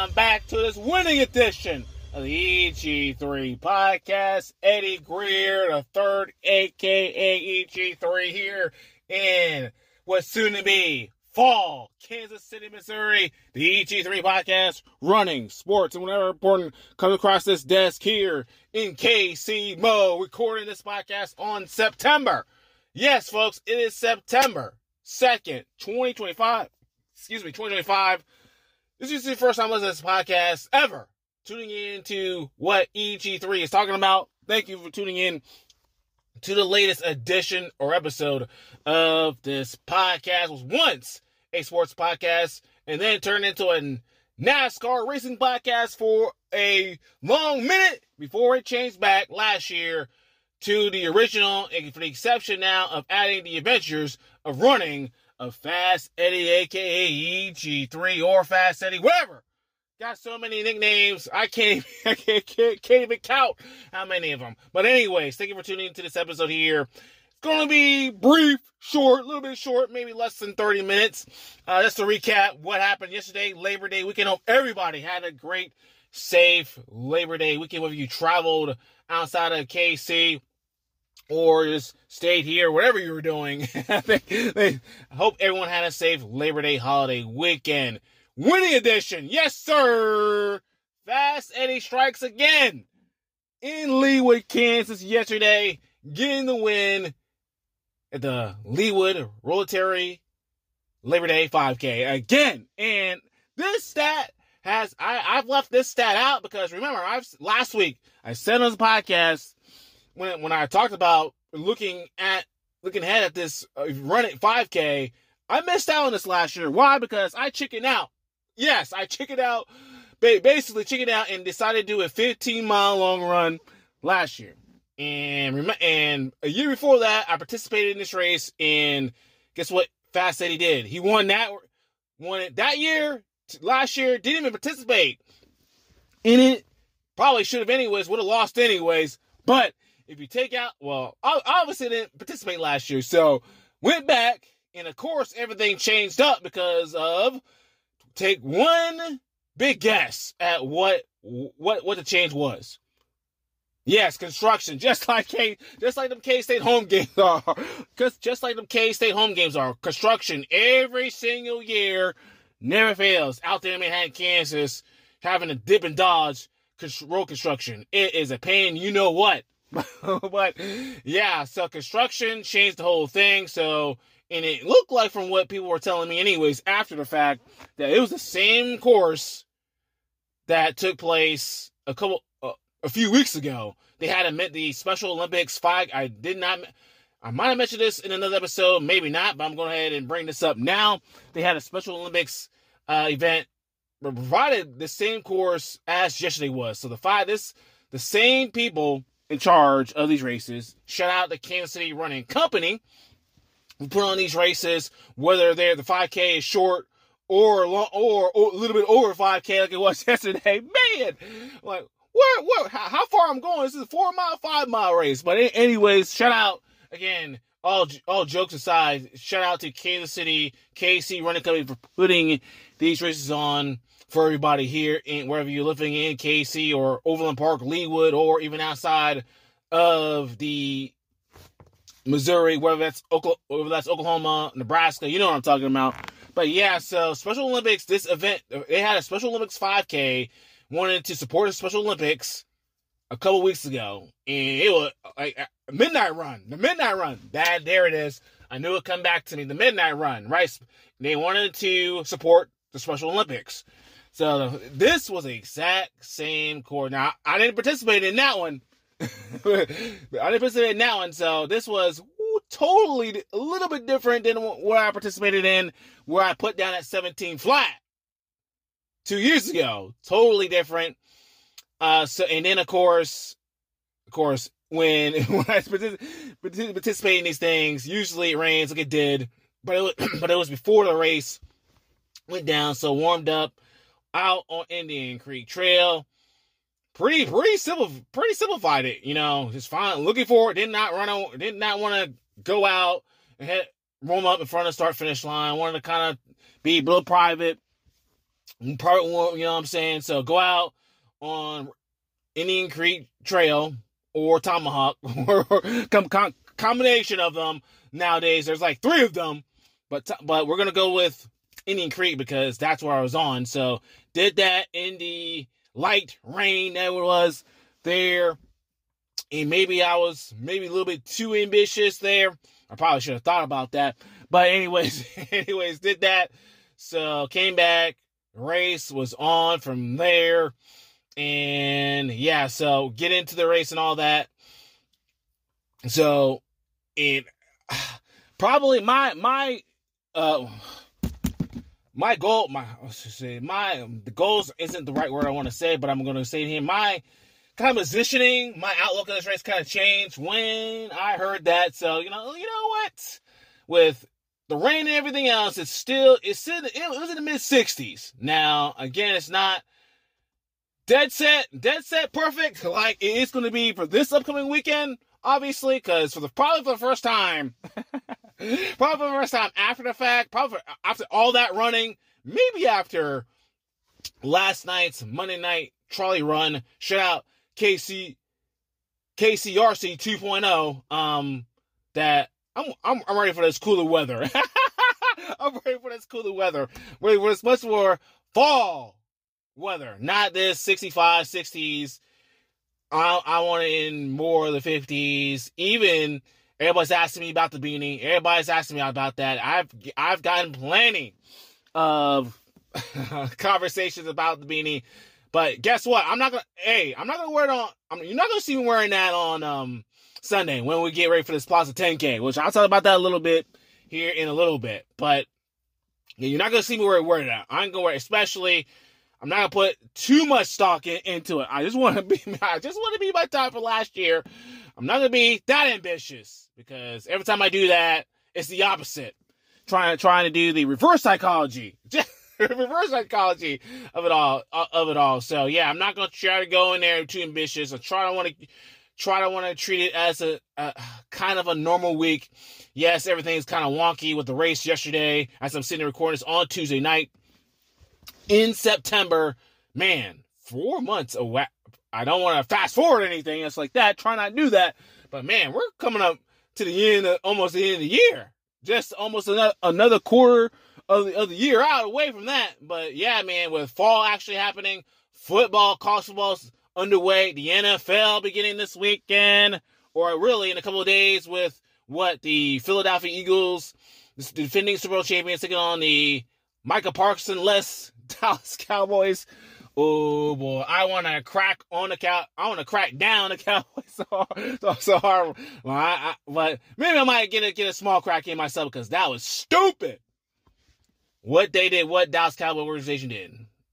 welcome back to this winning edition of the EG3 podcast. Eddie Greer III, a.k.a. EG3, here in what's soon to be fall, Kansas City, Missouri. The EG3 podcast, running, sports, and whatever important comes across this desk here in KC Mo, recording this podcast on September. Yes, folks, it is September 2nd, 2025. 2025. This is the first time I listen to this podcast ever. Tuning in to what EG3 is talking about. Thank you for tuning in to the latest edition or episode of this podcast. It was once a sports podcast and then turned into a NASCAR racing podcast for a long minute before it changed back last year to the original, and for the exception now of adding the adventures of running of Fast Eddie, a.k.a. EG3, or Fast Eddie, whatever. Got so many nicknames, I can't even count how many of them. But anyways, thank you for tuning into this episode here. It's going to be brief, short, a little bit short, maybe less than 30 minutes. Just to recap what happened yesterday, Labor Day weekend. Hope everybody had a great, safe Labor Day weekend, whether you traveled outside of KC or just stayed here, whatever you were doing. I hope everyone had a safe Labor Day holiday weekend. Winning edition, yes sir! Fast Eddie strikes again in Leawood, Kansas yesterday, getting the win at the Leawood Rotary Labor Day 5K again. And this stat I've left this stat out because remember, last week I said on the podcast, when I talked about looking ahead at this running 5K, I missed out on this last year. Why? Because I chickened out. Yes, I chickened out, basically chickened out and decided to do a 15-mile long run last year. And a year before that, I participated in this race, and guess what Fast Eddie did? He won it that year. Last year, didn't even participate in it. Probably should have anyways, would have lost anyways. But if you take out, well, I obviously didn't participate last year, so went back, and of course, everything changed up because of, take one big guess at what the change was. Yes, construction, just like them K-State home games are. Just like them K-State home games are. Construction every single year never fails. Out there in Manhattan, Kansas, having to dip and dodge road construction. It is a pain, you know what. But yeah, so construction changed the whole thing. So, and it looked like, from what people were telling me anyways after the fact, that it was the same course that took place a few weeks ago. They had the Special Olympics 5. I might have mentioned this in another episode, maybe not, but I'm going ahead and bring this up now. They had a Special Olympics event, provided the same course as yesterday was. So the same people in charge of these races. Shout out to Kansas City Running Company, who put on these races, whether the 5K is short or long, or a little bit over 5K like it was yesterday. Man, like, how far I'm going? This is a 4-mile, 5-mile race. But anyways, shout out again, all jokes aside, shout out to Kansas City KC Running Company for putting these races on for everybody here, wherever you're living in KC or Overland Park, Leawood, or even outside of the Missouri, whether that's Oklahoma, Nebraska, you know what I'm talking about. But yeah, so Special Olympics, this event, they had a Special Olympics 5K, wanted to support the Special Olympics a couple weeks ago, and it was like a midnight run. The midnight run, there it is. I knew it'd come back to me. The midnight run, right? They wanted to support the Special Olympics. So this was the exact same course. Now, I didn't participate in that one. So this was totally a little bit different than where I participated in, where I put down at 17 flat 2 years ago. Totally different. And then of course, when I participate in these things, usually it rains like it did, but it was before the race went down. So warmed up out on Indian Creek Trail. Pretty simplified it, just fine. Looking forward, did not want to go out and roam up in front of the start finish line. Wanted to kind of be real private. Part one, you know what I'm saying? So go out on Indian Creek Trail or Tomahawk or combination of them. Nowadays, there's like 3 of them, but we're gonna go with Indian Creek because that's where I was on. So did that in the light rain that was there, and maybe I was a little bit too ambitious there. I probably should have thought about that, but anyways, did that. So came back, race was on from there, and yeah, so get into the race and all that. So it probably my goal, the goals isn't the right word I want to say, but I'm going to say it here. My kind of positioning, my outlook on this race kind of changed when I heard that. So, you know what? With the rain and everything else, it was in the mid-60s. Now, again, it's not dead set perfect like it is going to be for this upcoming weekend, obviously, because probably for the first time after the fact, probably after all that running, maybe after last night's Monday night trolley run, shout out KCRC 2.0, that I'm ready for this cooler weather. I'm ready for this cooler weather. It's much more fall weather, not this 65, 60s. I want it in more of the 50s. Even everybody's asking me about the beanie. Everybody's asking me about that. I've gotten plenty of conversations about the beanie. But guess what? I'm not gonna wear it on. You're not gonna see me wearing that on Sunday when we get ready for this Plaza 10K, which I'll talk about that a little bit here in a little bit. But yeah, you're not gonna see me wear it out. I ain't gonna wear it, especially. I'm not gonna put too much stock into it. I just want to be my type for last year. I'm not gonna be that ambitious because every time I do that, it's the opposite. Trying to do the reverse psychology. Reverse psychology of it all. So yeah, I'm not gonna try to go in there too ambitious. I try to want to treat it as a kind of a normal week. Yes, everything's kind of wonky with the race yesterday. As I'm sitting recording this on Tuesday night in September, man, 4 months away. I don't want to fast forward anything. It's like that. Try not to do that. But man, we're coming up to almost the end of the year. Just almost another quarter of the year out away from that. But yeah, man, with fall actually happening, football, college football's underway, the NFL beginning this weekend, or really in a couple of days with the Philadelphia Eagles, the defending Super Bowl champions, taking on the Micah Parsons-less Dallas Cowboys. Oh boy, I want to crack down the Cowboys so hard. But maybe I might get a small crack in myself because that was stupid. What they did, what Dallas Cowboy organization did,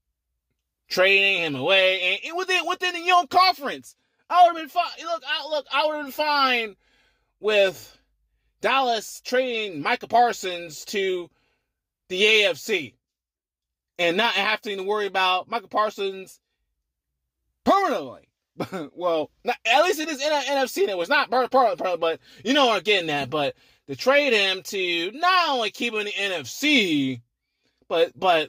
trading him away, and within the young conference, I would have been fine. Look, I would have been fine with Dallas trading Micah Parsons to the AFC and not having to worry about Micah Parsons permanently. Well, at least it is NFC, and it was not permanent, but you know what I'm getting at. But to trade him to not only keep him in the NFC, but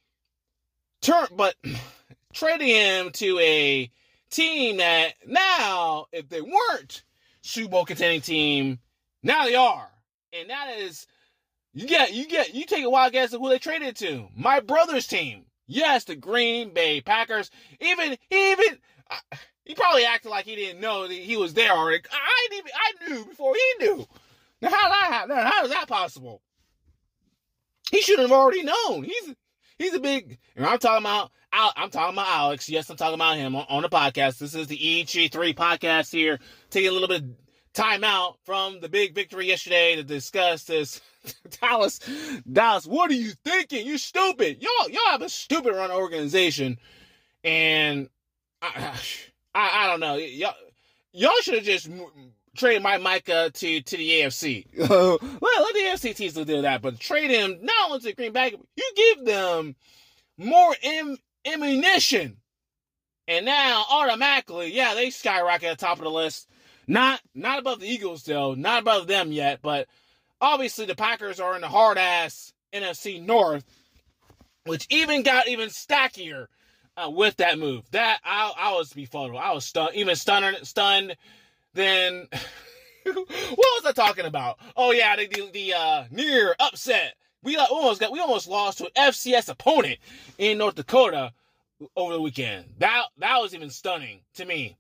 trading him to a team that now, if they weren't Super Bowl contending team, now they are, and that is you take a wild guess at who they traded to. My brother's team, yes, the Green Bay Packers. He probably acted like he didn't know that he was there already. I knew before he knew. Now how is that possible? He should have already known. He's a big, and I'm talking about Alex. Yes, I'm talking about him on the podcast. This is the EG3 podcast here. Taking a little bit of time out from the big victory yesterday to discuss this. Dallas, what are you thinking? You're stupid. Y'all have a stupid run organization, and I don't know. Y'all should have just trade Micah to the AFC. Let the AFC teams do that, but trade him not only to Green Bay, you give them more ammunition. And now, automatically, yeah, they skyrocket at the top of the list. Not above the Eagles, though. Not above them yet, but obviously the Packers are in the hard-ass NFC North. which even got even stackier with that move. That I was befuddled. I was stunned. Then what was I talking about? Oh yeah, the near upset. We almost lost to an FCS opponent in North Dakota over the weekend. That was even stunning to me.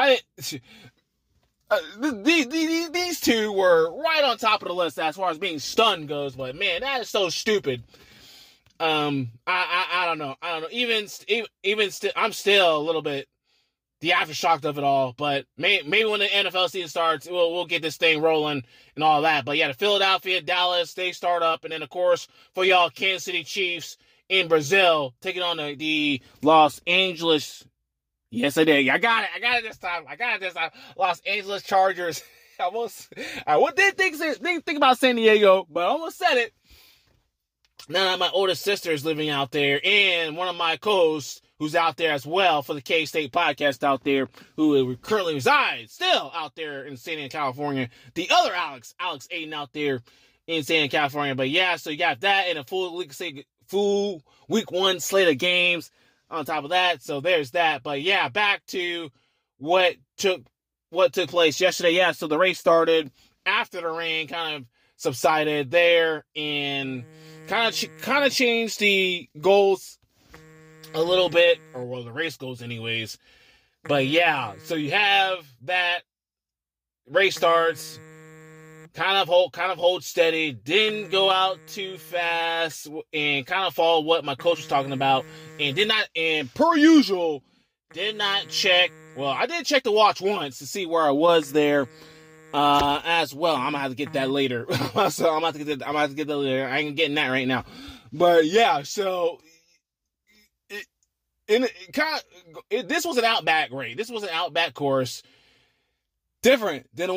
These two were right on top of the list as far as being stunned goes, but man, that is so stupid. I don't know. Even still, I'm still a little bit the aftershock of it all, but maybe when the NFL season starts, we'll get this thing rolling and all that. But yeah, the Philadelphia, Dallas, they start up, and then of course for y'all, Kansas City Chiefs in Brazil taking on the Los Angeles. Yes, I did. I got it this time. Los Angeles Chargers. I didn't think about San Diego, but I almost said it. Now my oldest sister is living out there, and one of my co-hosts who's out there as well for the K-State podcast out there, who currently resides still out there in San Diego, California. The other Alex Aiden out there in San Diego, California. But yeah, so you got that and a full week one slate of games on top of that. So there's that. But yeah, back to what took place yesterday. Yeah, so the race started after the rain kind of subsided there and kind of changed the goals a little bit, or well, the race goals anyways. But yeah, so you have that race starts, kind of hold steady, didn't go out too fast, and kind of follow what my coach was talking about, and per usual, did not check. Well, I did check the watch once to see where I was there. As well. I'm gonna have to get that later. So I'm gonna have to get that later. I ain't getting that right now. But yeah, so this was an Outback race. This was an Outback course. Different than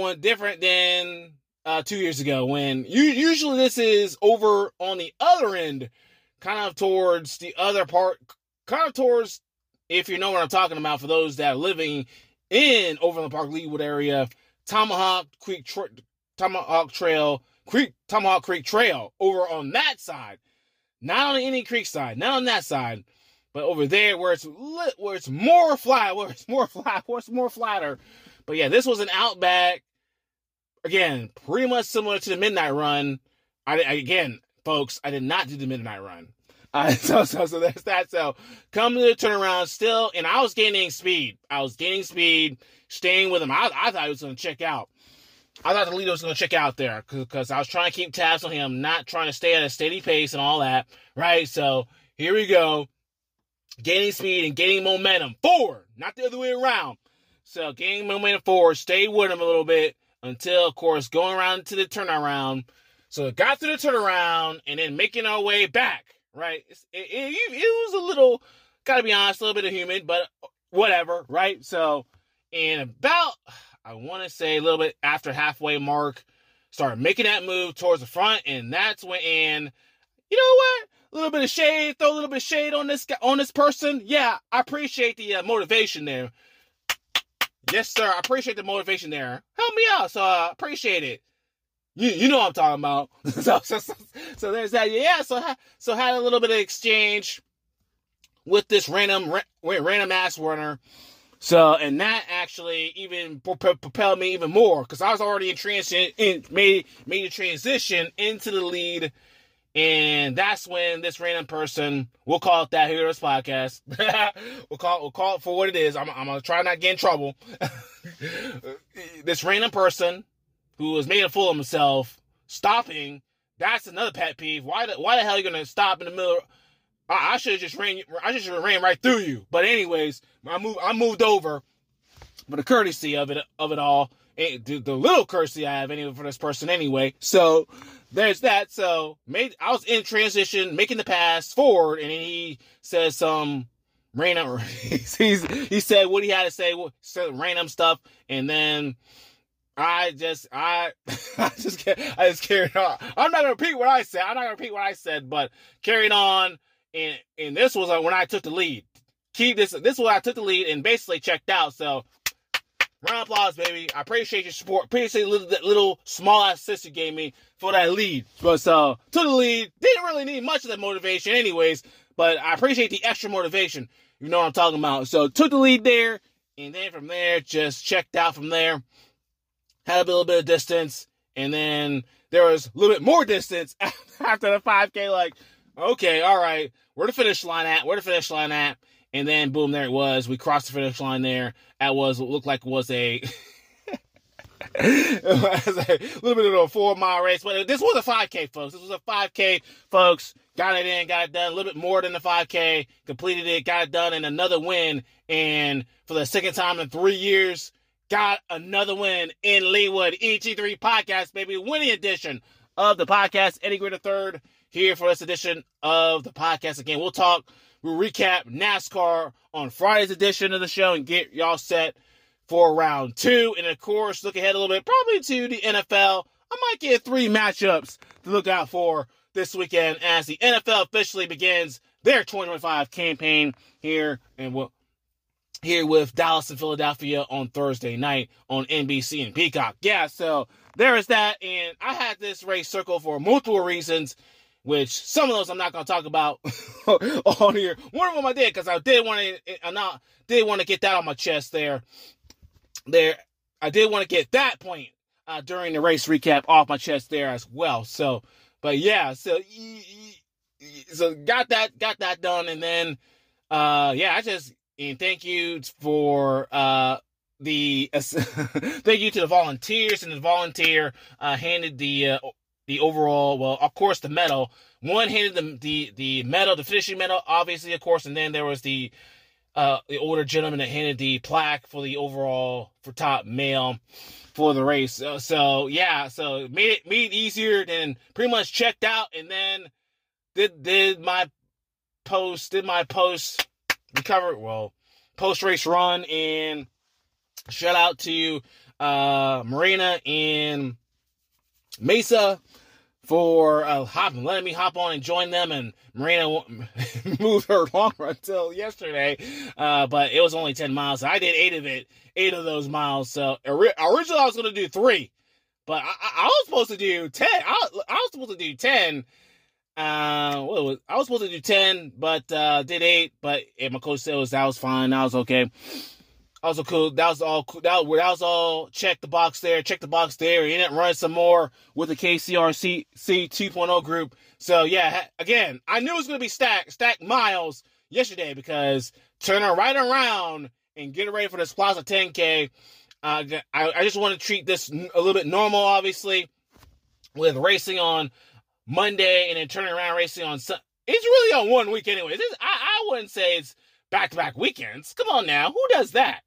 2 years ago, when usually this is over on the other end, kind of towards the other part, kind of towards, if you know what I'm talking about, for those that are living in Overland Park, Leawood area, Tomahawk Creek Trail over on that side, not on the Indian Creek side, not on that side, but over there where it's more flatter. But yeah, this was an Outback. Again, pretty much similar to the Midnight Run. Again, folks, I did not do the Midnight Run. So there's that. So come to the turnaround still, and I was gaining speed, staying with him. I thought he was going to check out. I thought the leader was going to check out there because I was trying to keep tabs on him, not trying to stay at a steady pace and all that, right? So here we go. Gaining speed and gaining momentum forward, not the other way around. So gaining momentum forward, stay with him a little bit until, of course, going around to the turnaround. So it got to the turnaround and then making our way back, right? It was a little, gotta be honest, a little bit of humid, but whatever, right? So, and about, I want to say a little bit after halfway mark, started making that move towards the front, and that's when, and you know what? A little bit of shade, throw a little bit of shade on this person. Yeah, I appreciate the motivation there. Yes, sir, I appreciate the motivation there. Help me out, so I appreciate it. You know what I'm talking about. So there's that. Yeah, so had a little bit of exchange with this random ass runner. So, and that actually even propelled me even more, because I was already made the transition into the lead. And that's when this random person, we'll call it that here on this podcast. we'll call it for what it is. I'm gonna try not to get in trouble. This random person who has made a fool of himself stopping, that's another pet peeve. Why the hell are you gonna stop in the middle? I should have just ran right through you. But anyways, I moved over for the courtesy of it all. The little courtesy I have anyway for this person anyway. So there's that. So I was in transition, making the pass forward, and then he says some random. He said what he had to say, said random stuff, and then I just carried on. I'm not gonna repeat what I said. But carried on, and this was when I took the lead. This was when I took the lead and basically checked out. So Round of applause, baby. I appreciate your support. Appreciate that little small assist you gave me for that lead. But to the lead, didn't really need much of that motivation anyways, but I appreciate the extra motivation. You know what I'm talking about. So took the lead there, and then from there, just checked out from there. Had a little bit of distance, and then there was a little bit more distance after the 5K. Like, okay, all right, where the finish line at? And then, boom, there it was. We crossed the finish line there. That looked like it was a little bit of a 4-mile race. But this was a 5K, folks. This was a 5K, folks. Got it in, got it done. A little bit more than the 5K. Completed it, got it done, and another win. And for the second time in 3 years, got another win in Leawood. EG3 Podcast, baby. Winning edition of the podcast. Eddie Greer III here for this edition of the podcast. Again, we'll recap NASCAR on Friday's edition of the show and get y'all set for round 2. And, of course, look ahead a little bit, probably to the NFL. I might get 3 matchups to look out for this weekend as the NFL officially begins their 2025 campaign here with Dallas and Philadelphia on Thursday night on NBC and Peacock. Yeah, so there is that. And I had this race circled for multiple reasons, which some of those I'm not going to talk about on here. One of them I did because I did want to get that on my chest there. I did want to get that point during the race recap off my chest there as well. So, but yeah, so got that done, and then and thank you for thank you to the volunteers, and the volunteer handed the overall, well, of course, the medal. One handed the medal, the finishing medal, obviously, of course, and then there was the older gentleman that handed the plaque for the overall for top male for the race. So made it easier, then pretty much checked out, and then did my post recover, well, post-race run, and shout out to Marina and Mesa for letting me hop on and join them. And Marina moved her long run until yesterday, but it was only 10 miles. So I did 8 of those miles. So originally I was going to do 3, but I was supposed to do 10. I was supposed to do 10. I was supposed to do 10, but did 8. But my coach said that was fine. That was okay. Also cool. That was all cool. That was all. Check the box there. He didn't run some more with the KCRC 2.0 group. So yeah, again, I knew it was going to be stacked miles yesterday, because turning right around and getting ready for this Plaza 10K. I just want to treat this a little bit normal, obviously, with racing on Monday and then turning around racing on Sunday. It's really on one week anyway. I wouldn't say it's back-to-back weekends. Come on now. Who does that?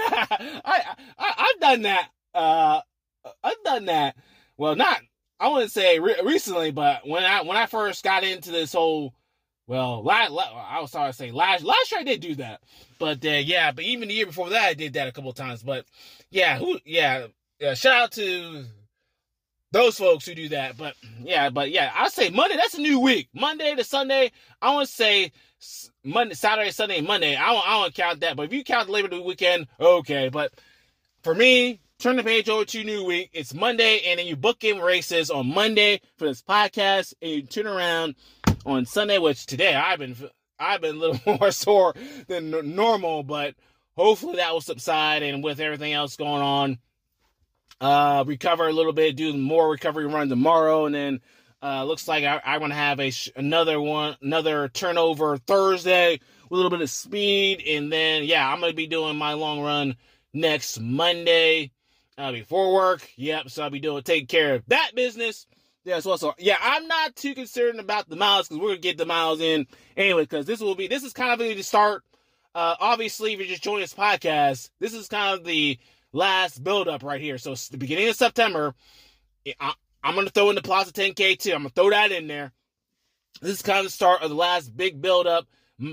I've done that. I've done that. Well, I wouldn't say recently, but when I first got into this whole, well, I was sorry to say last year I did do that. But but even the year before that I did that a couple of times. But shout out to those folks who do that. But I say Monday, that's a new week. Monday to Sunday, I want to say Monday, Saturday, Sunday, Monday. I don't count that. But if you count the Labor Day weekend, okay. But for me, turn the page over to new week. It's Monday, and then you book in races on Monday for this podcast, and you turn around on Sunday, which today I've been a little more sore than normal, but hopefully that will subside. And with everything else going on, recover a little bit, do more recovery run tomorrow, and then looks like I'm going to have another turnover Thursday with a little bit of speed, and then I'm going to be doing my long run next Monday before work. Yep, so I'll be taking care of that business. So I'm not too concerned about the miles, because we're going to get the miles in anyway, because this is kind of the start. Obviously, if you're just joining this podcast, this is kind of the last build-up right here. So the beginning of September, I'm going to throw in the Plaza 10K too. I'm going to throw that in there. This is kind of the start of the last big build-up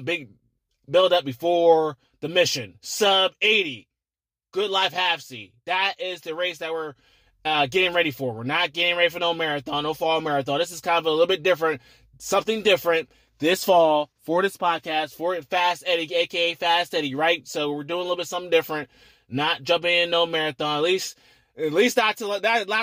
before the Mission. Sub 80. Good Life Half C. That is the race that we're getting ready for. We're not getting ready for no marathon, no fall marathon. This is kind of a little bit different, something different this fall for this podcast, for Fast Eddie, a.k.a. Fast Eddie, right? So we're doing a little bit something different. not jumping in no marathon. At least not till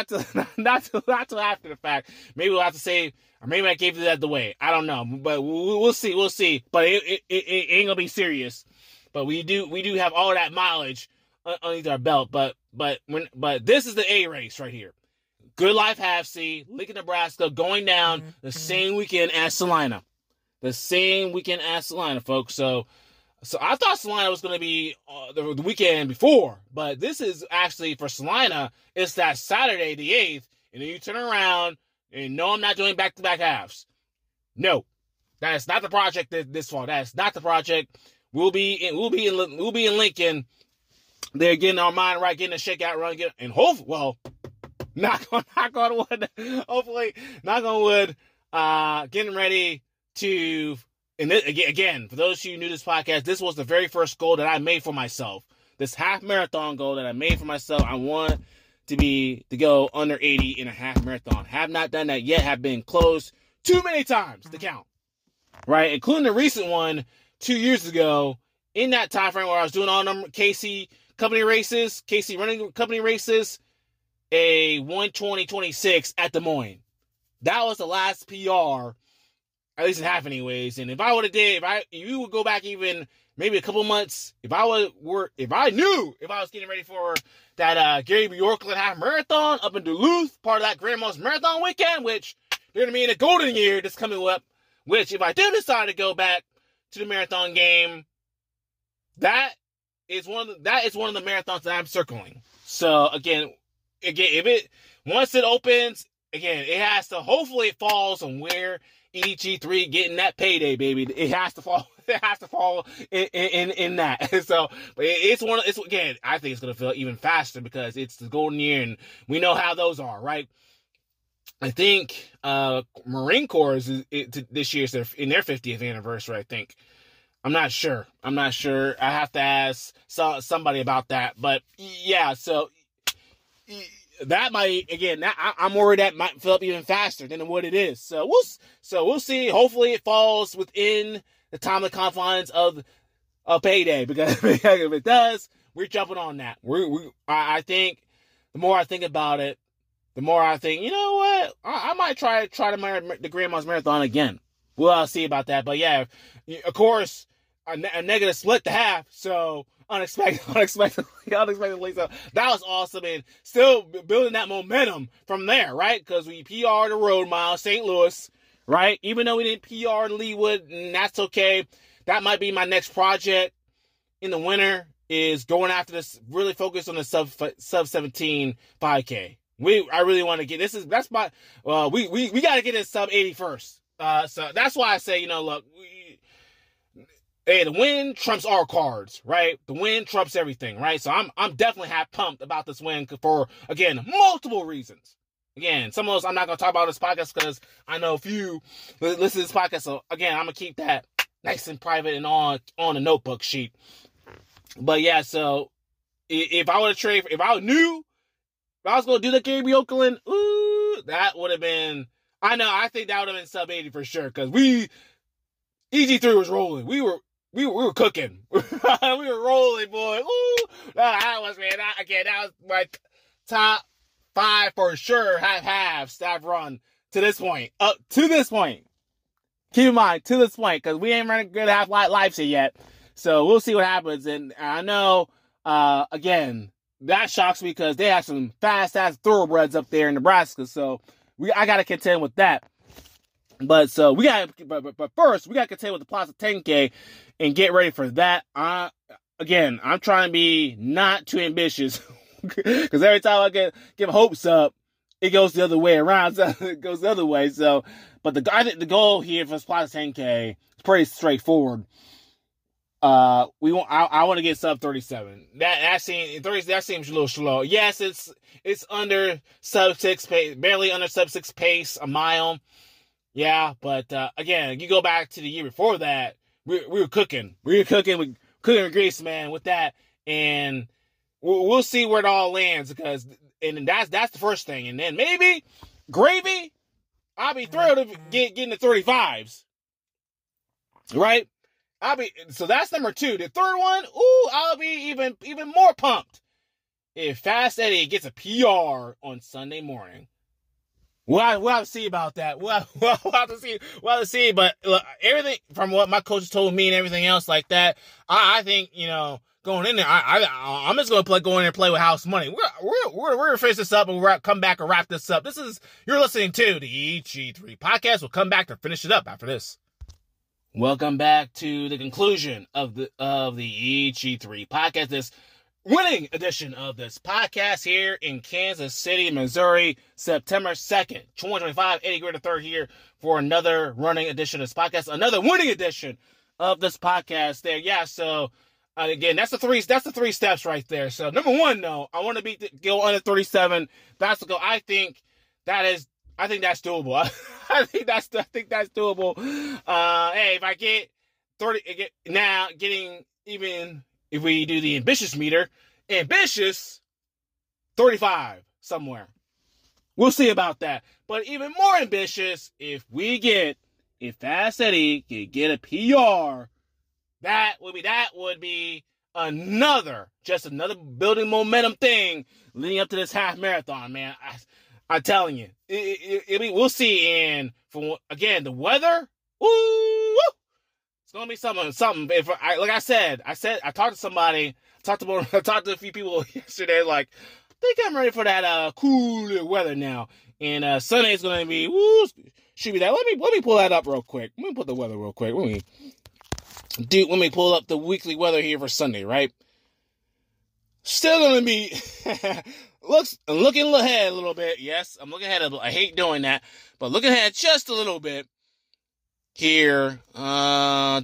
after the fact. Maybe we'll have to say, or maybe I gave that away. I don't know, but we'll see. We'll see. But it ain't gonna be serious. But we do have all that mileage underneath our belt. But this is the A race right here. Good Life Half C, Lincoln, Nebraska, going down the same weekend as Salina. The same weekend as Salina, folks. So I thought Salina was going to be the weekend before, but this is actually for Salina. It's that Saturday, the 8th, and then you turn around and no, I'm not doing back-to-back halves. No, that's not the project this fall. That's not the project. We'll be in Lincoln. They're getting our mind right, getting a shakeout run, and hopefully, well, knock on wood. Hopefully, knock on wood. Getting ready to. And this, again, for those of you new to this podcast, this was the very first goal that I made for myself. This half marathon goal that I made for myself. I want to go under 80 in a half marathon. Have not done that yet. Have been close too many times to count. Right? Including the recent one 2 years ago in that time frame where I was doing all them KC running company races, a 1:20.26 at Des Moines. That was the last PR. At least in half anyways. And if I would have if you would go back even maybe a couple months, if I knew if I was getting ready for that Gary Bjorklund half marathon up in Duluth, part of that Grandma's Marathon weekend, which they're going to be in a golden year that's coming up, which if I do decide to go back to the marathon game, that is one of the marathons that I'm circling. So again, once it opens, again, it has to, hopefully it falls on where EG3 getting that payday, baby. It has to fall. It has to fall in that. So, but it's again. I think it's gonna feel even faster because it's the golden year, and we know how those are, right? I think Marine Corps is this year's in their 50th anniversary. I think. I'm not sure. I have to ask somebody about that. But yeah, so. That might, again, I'm worried that might fill up even faster than what it is. So we'll see. Hopefully it falls within the timely confines of payday, because if it does, we're jumping on that. I think the more I think about it, the more I think, you know what, I might try the Grandma's Marathon again. We'll see about that. But yeah, of course, a negative split to half. So. Unexpectedly. So that was awesome, and still building that momentum from there, right? Because we PR'd the road mile, St. Louis, right? Even though we didn't PR Leewood, and that's okay. That might be my next project in the winter, is going after this, really focus on the sub 17 5K. I really want to get we got to get in sub 80 first. So that's why I say, you know, look, hey, the win trumps our cards, right? The win trumps everything, right? So I'm definitely pumped about this win for, again, multiple reasons. Again, some of those I'm not going to talk about this podcast because I know a few listen to this podcast. So again, I'm going to keep that nice and private and on a notebook sheet. But yeah, so if I was going to do the Gary Bjorklund, that would have been, I think that would have been sub 80 for sure. Because EG3 was rolling. We were cooking. We were rolling, boy. Ooh, that was my top 5 for sure. Half staff run to this point. Keep in mind, to this point, because we ain't running good half lives here yet. So we'll see what happens. And I know, again, that shocks me because they have some fast-ass thoroughbreds up there in Nebraska. So I got to contend with that. But first, we got to contend with the Plaza 10K and get ready for that. Again, I'm trying to be not too ambitious because every time I give hopes up, it goes the other way around. So it goes the other way. So, but I think the goal here for this Plaza 10K is pretty straightforward. I want to get sub 37. That seems a little slow. Yes, it's under sub 6 pace, barely under sub 6 pace a mile. Yeah, but again, you go back to the year before that, we were cooking. We were cooking with grease, man, with that, and we'll see where it all lands, because that's the first thing, and then maybe gravy. I'll be thrilled to get in the 35s, right? So that's number 2. The third one, I'll be even more pumped if Fast Eddie gets a PR on Sunday morning. We'll have to see about that. We'll have to see. But look, everything from what my coaches told me and everything else like that, I think, going in there, I'm just going to go in there and play with house money. We're going to finish this up and we'll come back and wrap this up. You're listening to the EG3 podcast. We'll come back to finish it up after this. Welcome back to the conclusion of the EG3 podcast. This winning edition of this podcast here in Kansas City, Missouri, September 2nd, 2025. Eddie Greer III here for another running edition of this podcast, another winning edition of this podcast there. Yeah, so again, that's the three steps right there. So number 1, though, I want to go under 37. That's the goal. I think that's doable. I think that's doable. Hey, if I get 30, if we do the ambitious meter, 35 somewhere. We'll see about that. But even more ambitious, if Fast Eddie can get a PR, that would be another building momentum thing leading up to this half marathon, man. I'm telling you, we'll see. And the weather, it's gonna be something. If I talked to a few people yesterday. Like, I think I'm ready for that cooler weather now. And Sunday's gonna be should be that. Let me pull that up real quick. Let me put the weather real quick. Let me pull up the weekly weather here for Sunday. Right, still gonna be looking ahead a little bit. Yes, I'm looking ahead. I hate doing that, but looking ahead just a little bit. Here, yeah,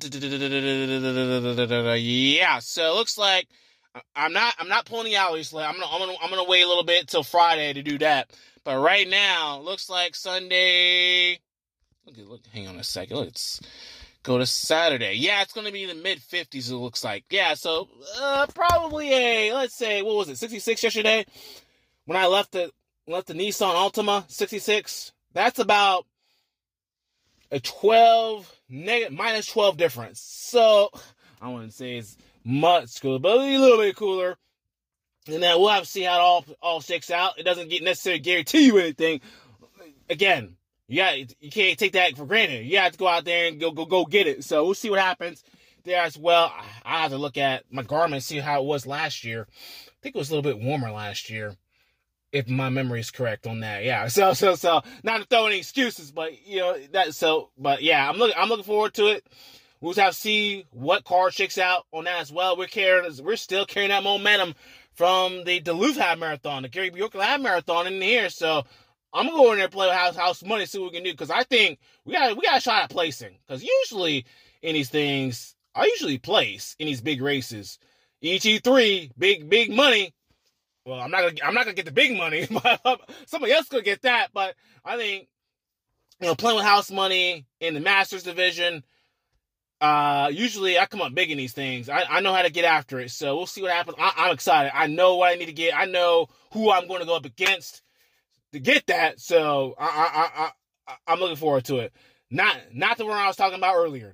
so it looks like I'm not pulling the hourly slate. I'm gonna wait a little bit till Friday to do that. But right now, looks like Sunday. Look, hang on a second. Let's go to Saturday. Yeah, it's gonna be in the mid-50s. It looks like. Yeah, so probably let's say, what was it, 66 yesterday when I left the Nissan Altima, 66. That's about a minus 12 difference. So I wouldn't say it's much cooler, but a little bit cooler. And then we'll have to see how it all shakes out. It doesn't necessarily guarantee you anything. Again, you can't take that for granted. You have to go out there and go get it. So we'll see what happens there as well. I have to look at my Garmin and see how it was last year. I think it was a little bit warmer last year, if my memory is correct on that. Yeah. So not to throw any excuses, but but yeah, I'm looking forward to it. We'll have to see what card shakes out on that as well. We're still carrying that momentum from the Duluth Half Marathon, the Gary Bjork Half Marathon in here. So I'm gonna go in there and play with house money, see what we can do, because I think we got a shot at placing. Because usually in these things, I usually place in these big races. EG3, big money. Well, I'm not gonna get the big money, but somebody else could get that. But I think, playing with house money in the Masters division, usually I come up big in these things. I know how to get after it. So we'll see what happens. I'm excited. I know what I need to get. I know who I'm going to go up against to get that. So I'm looking forward to it. Not the one I was talking about earlier.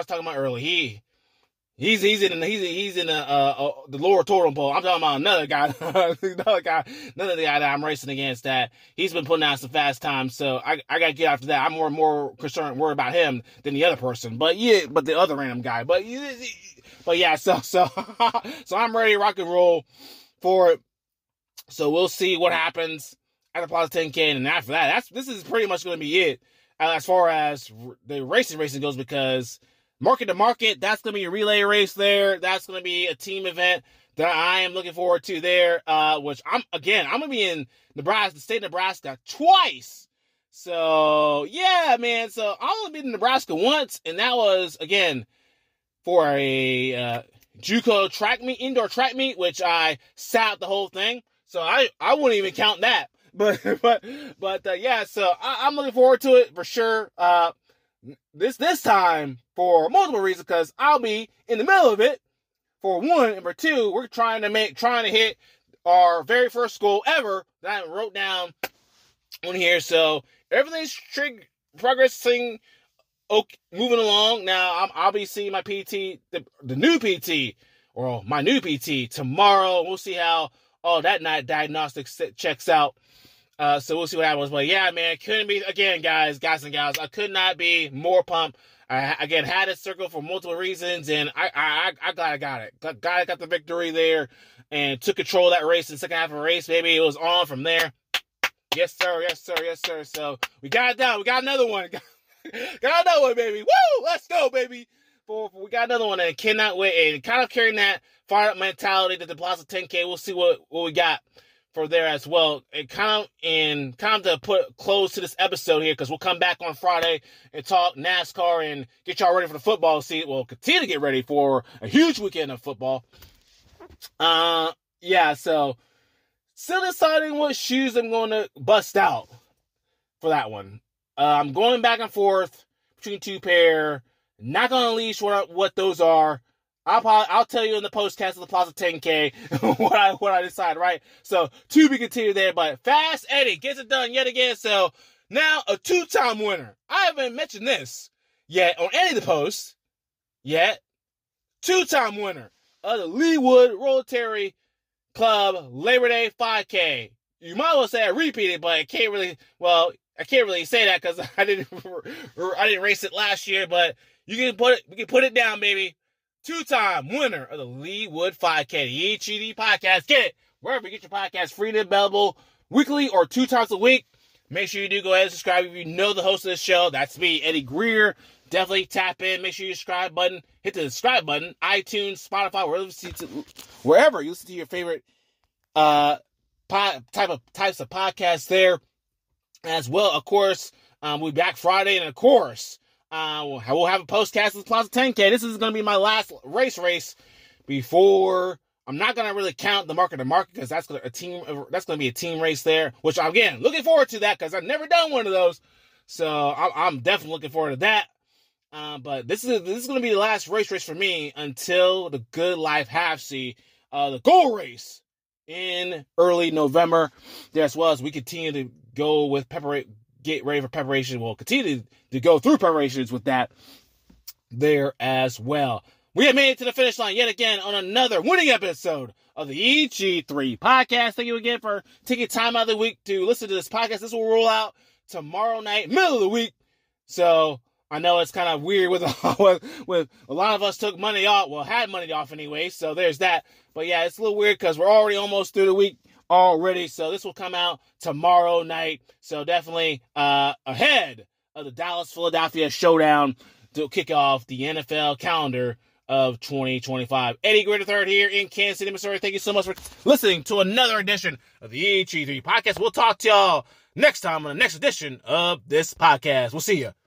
He's in the lower totem pole. I'm talking about another guy, another guy that I'm racing against, that he's been putting out some fast times. So I gotta get after that. I'm more worried about him than the other person. But the other random guy. But yeah, so I'm ready to rock and roll for it. So we'll see what happens at the Plaza 10K, and after that, this is pretty much going to be it as far as the racing goes, because market to market, that's going to be a relay race there. That's going to be a team event that I am looking forward to there, which I'm going to be in Nebraska, the state of Nebraska, twice. So, yeah, man. So, I only been in Nebraska once, and that was, again, for a JUCO indoor track meet, which I sat out the whole thing. So, I wouldn't even count that. But yeah, so I'm looking forward to it for sure. This time for multiple reasons, because I'll be in the middle of it, for one, and for two, we're trying to hit our very first goal ever that I wrote down on here. So everything's progressing okay, moving along. Now, I'll be seeing my PT, the new PT, or my new PT tomorrow. We'll see how all that night diagnostics checks out. So we'll see what happens. But yeah, man, couldn't be, again, guys and gals, I could not be more pumped. I, again, had it circled for multiple reasons, and I glad I got it. Got the victory there, and took control of that race in the second half of the race, baby. It was on from there. Yes, sir, yes, sir, yes, sir. So we got it done. We got another one. Got another one, baby. Woo! Let's go, baby. We got another one, and cannot wait. And kind of carrying that fired up mentality to the Plaza 10K. We'll see what we got for there as well. And kind of to put close to this episode here, because we'll come back on Friday and talk NASCAR and get y'all ready for the football season. We'll continue to get ready for a huge weekend of football. Yeah, so still deciding what shoes I'm going to bust out for that one. I'm going back and forth between two pair. Not going to unleash what those are. I'll tell you in the postcast of the Plaza 10K what I decide, right? So, to be continued there, but Fast Eddie gets it done yet again. So, now a 2-time winner. I haven't mentioned this yet on any of the posts yet. 2-time winner of the Leewood Rotary Club Labor Day 5K. You might well say I repeated, but I can't really say that because I didn't race it last year, but we can put it down, baby. 2-time winner of the Leewood 5K, the EGD podcast. Get it wherever you get your podcast, free and available weekly or 2 times a week. Make sure you do go ahead and subscribe if you know the host of the show. That's me, Eddie Greer. Definitely tap in. Make sure you subscribe button. Hit the subscribe button. iTunes, Spotify, wherever you listen to your favorite types of podcasts there. As well, of course, we'll be back Friday, and of course, we'll have a postcast with Plaza 10K. This is going to be my last race before. I'm not going to really count the market to market because that's going to be a team race there, which I'm, again, looking forward to that because I've never done one of those. So I'm definitely looking forward to that. But this is going to be the last race for me until the Good Life Half C, the goal race in early November there, as well as we continue to go with get ready for preparation. We'll continue to go through preparations with that there as well. We have made it to the finish line yet again on another winning episode of the EG3 podcast. Thank you again for taking time out of the week to listen to this podcast. This will roll out tomorrow night, middle of the week. So I know it's kind of weird with a lot of us took Monday off. Well, had Monday off anyway. So there's that. But yeah, it's a little weird because we're already almost through the week already. So this will come out tomorrow night. So definitely ahead of the Dallas-Philadelphia showdown to kick off the NFL calendar of 2025. Eddie Greer III here in Kansas City, Missouri. Thank you so much for listening to another edition of the EG3 podcast. We'll talk to y'all next time on the next edition of this podcast. We'll see you.